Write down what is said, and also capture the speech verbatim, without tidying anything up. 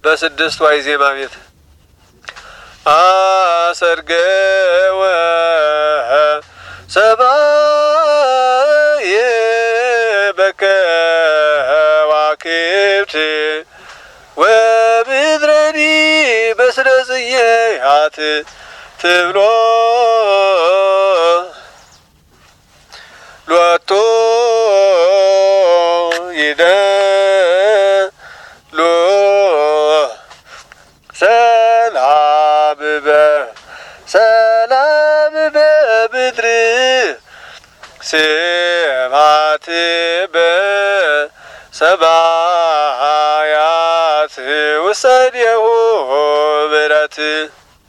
በስድስት ዋይ ዜማ ቤት አሰርገወ ሰማየ በከዋክብት ወምድረኒ በስነ ጽጌያት ትብሎ ሎቶ ይደሎ ሰላም በሰላም በምድር ስብሐት በሰማያት ውሰኔሁ ምሕረት